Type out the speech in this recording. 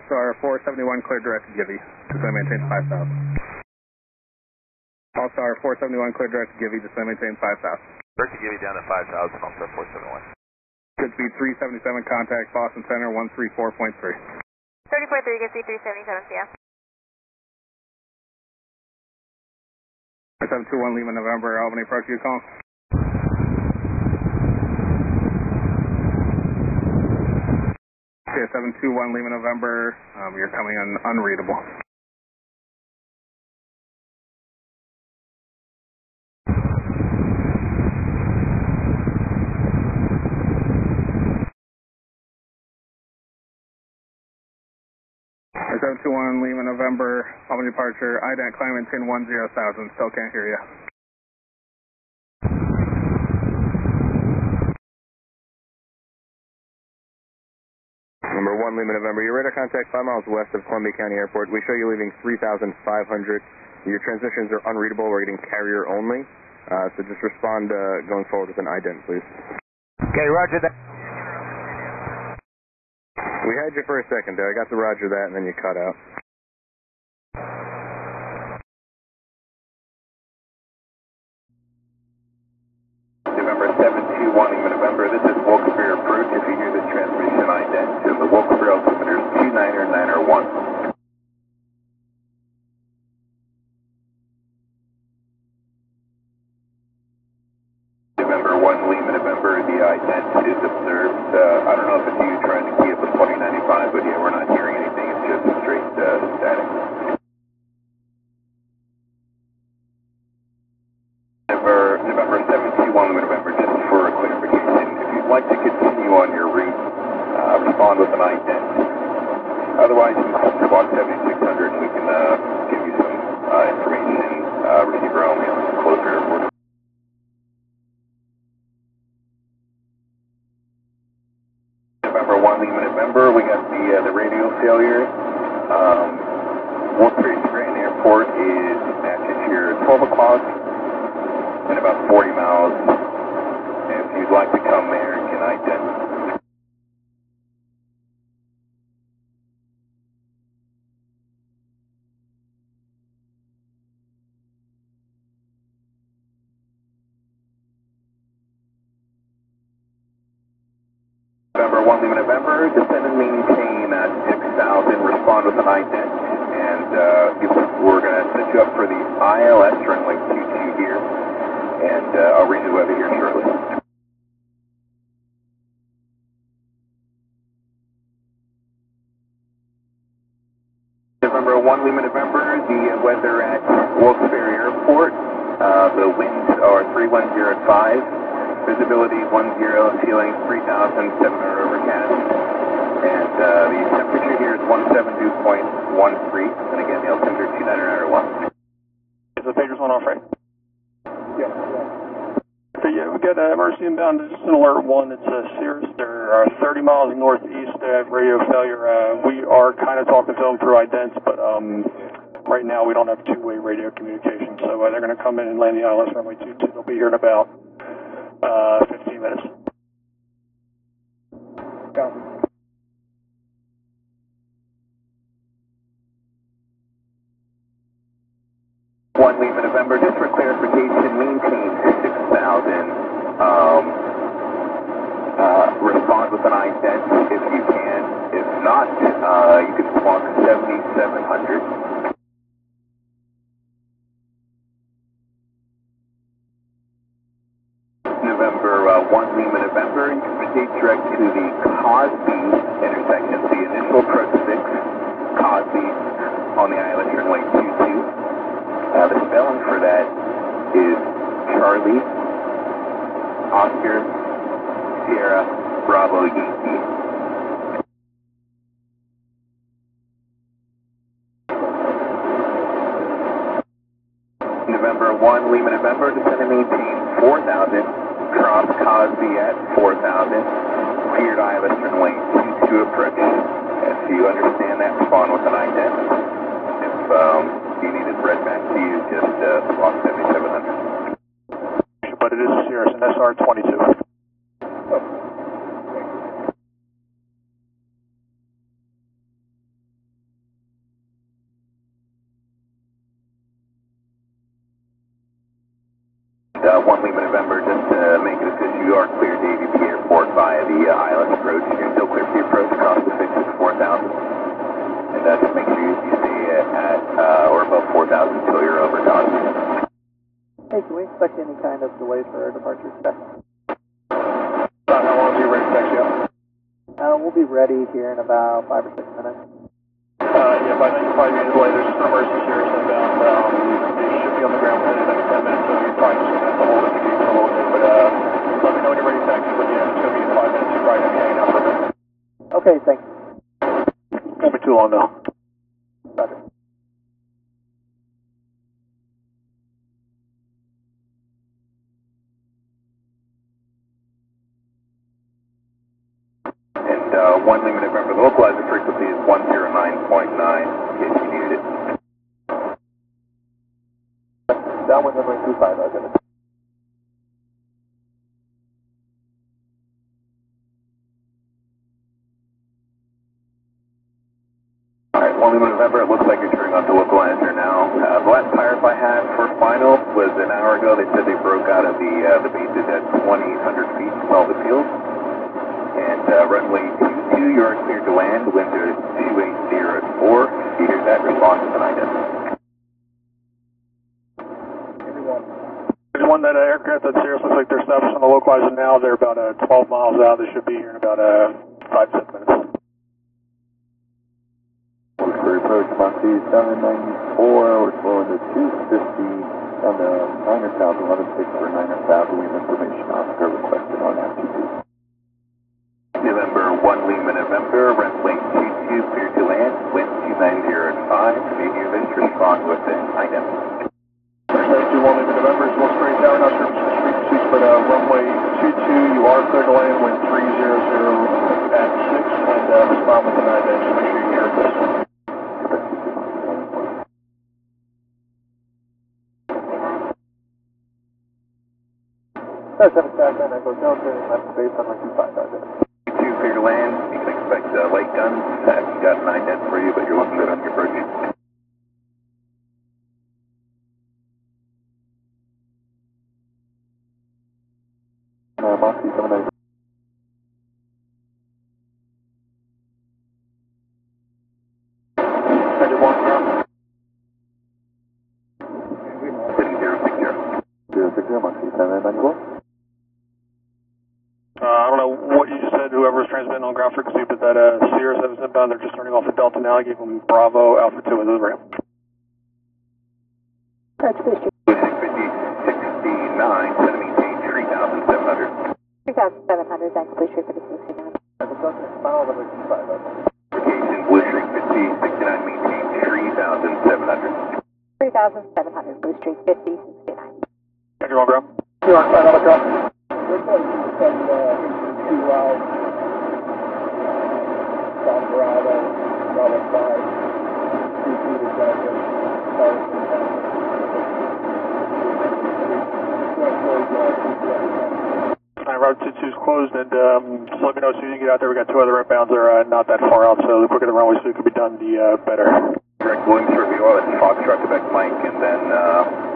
Allstar 471 clear direct to Givy. Descend maintain 5,000. Allstar 471 clear direct to Givy. Descend maintain 5,000. Direct to Givy down to 5,000, Allstar 471. Good speed 377, contact Boston Center 134.3. 34.3, good speed 377, yeah. 721 Lima November, Albany approach, you call. Okay, 721 Lima November, you're coming in unreadable. Or 721 Lima November, Albany departure, IDAT climbing 1010,000, still can't hear you. Number 1 Lima November, your radar contact 5 miles west of Columbia County Airport. We show you leaving 3,500. Your transmissions are unreadable. We're getting carrier only. So just respond going forward with an ident, please. Okay, roger that. We had you for a second there. I got to roger that, and then you cut out. November 721 Lima November, this is Wilkes-Barre approach. If you hear the transmission ident to the Wilkes-Barre altimeter is 29901. November 1 Lima November, the ident is observed. I don't know if it's you trying to key up with 2095, but yeah, we're not hearing anything. It's just a straight static. November 721 Lima November, just for clarification, if you'd like to continue on your route, respond with an ident. Otherwise, you can call Squawk 7600 and we can give you some information, receiver only on the closer airport. November 1 Lima November, we got the radio failure. Wilkes-Barre Grand Airport is matches here at 12 o'clock and about 40 miles. If you'd like to come there, you can ident. November 1 Lima November, descend and maintain 6,000, respond with an ident, and we're going to set you up for the ILS runway 22 here, and I'll read the weather here shortly. November 1 Lima November, the weather at Wilkes-Barre Airport, the winds are 310 at 5. Visibility 10, ceiling 3,700 overcast, and the temperature here is 172.13, and again the altimeter 29901. Is the pagers one off, right? Yeah. So yeah, we got emergency inbound, just an alert 1, it's Cirrus, they're 30 miles northeast, they have radio failure. We are kind of talking to them through idents, but right now we don't have two-way radio communication, so they're going to come in and land the ILS runway 22, they'll be here in about 15 minutes. Copy. 1 Lima November, just for clarification, maintain 6,000. Respond with an ident if you can. If not, you can squawk 7,700. November 1 Lima November, you can proceed direct to the Cosby intersection, the initial approach 6, Cosby on the ILS runway 22. The spelling for that is Charlie, Oscar, Sierra, Bravo, Yankee. November 1 Lima November, descend and maintain 4,000. Cross Cosby at 4,000. Cleared ILS runway 22 approach. If you understand that, respond with an ident. If you need it read back to you, just squawk 7,700. But it is Cirrus, an SR-22. Oh. 1 Lima November, 1 Lima November, descend and maintain 4,000. Cross Cosby at 4,000. Cleared ILS runway 22 approach. If you understand that, respond with an ident. If you need it read back to you, just squawk 7,700. But it is Cirrus, an SR-22. 1 Lima November, just to make it official, you are clear to AVP Airport via the ILS approach. You're still clear for the approach across the 664,000. And just make sure you stay at or above 4,000 until you're over Cosby. Hey, can we expect any kind of delay for our departure today? How long are you ready to taxi up? We'll be ready here in about 5 or 6 minutes. Yeah, by then you'll probably be delayed. There's just an emergency Cirrus inbound. They should be on the ground within the next 10 minutes, so you're probably just going to have to hold at the gate for a little bit. But let me know when you're ready to taxi. But yeah, it's going to be in 5 minutes. You're probably going to be hanging out for a bit. Okay, thanks. Won't be too long though. Roger. And 1 Lima November, the localizer frequency is 109.9 in case you needed it. Downwind runway 25, I'll get it. Alright, 1 Lima November, it looks like you're turning off the localizer now. The last pirate I had for final was an hour ago. They said they broke out of the bases at 2,800 feet in solid field. And runway 22, you are cleared to land. Wind is 280 at 4. If you hear that, respond with an identity. Everyone, that aircraft that Cirrus looks like they're established on the localizer now. They're about 12 miles out. They should be here in about 5-7 minutes. For approach, Moxie 794, we're slowing to 250 on the Niner South 116 for Niner South. We have information Oscar requested on FTP. November 1 Lima November, runway 22, clear to land, wind 290 at 5. If you hear this, respond with an identity. First 1 Lima November is Will Spray Tower, not sure if it's frequencies, but runway 22, you are clear to land, wind 300 at 6, and respond with an identity. Make sure you hear this. Star 7 Staff, and I go down turning left base on my 25, I'll get it. 2 clear to land, you can expect light guns. We've got an ident for you, but you're looking good on your approach. Moxie 79. Headed 1 ground. 060, Moxie 794. I don't know what you just said, whoever was transmitting on ground frequency, but that Cirrus that was inbound, they're just turning off the Delta now. I gave them Bravo Alpha 2 into the ramp. That's 50. 69, set to maintain 3,700. 3,700, thanks, please shoot for the 69. I go down turning final number 25, I'll get it. Location, Blue Street 50, 69, maintain 3,700. 3,700, Blue Street 50, 69. Headed 1 ground. You are final number ground. We're going to send into 2 routes. South Bravo, Bravo 5, 2 to Delta, Route 22 is closed, and just let me know as soon as you get out there. We got 2 other outbounds that are not that far out, so the quicker the runway suit could be done, the better. Direct Williams review, I'll let Foxtrot Quebec Mike, and then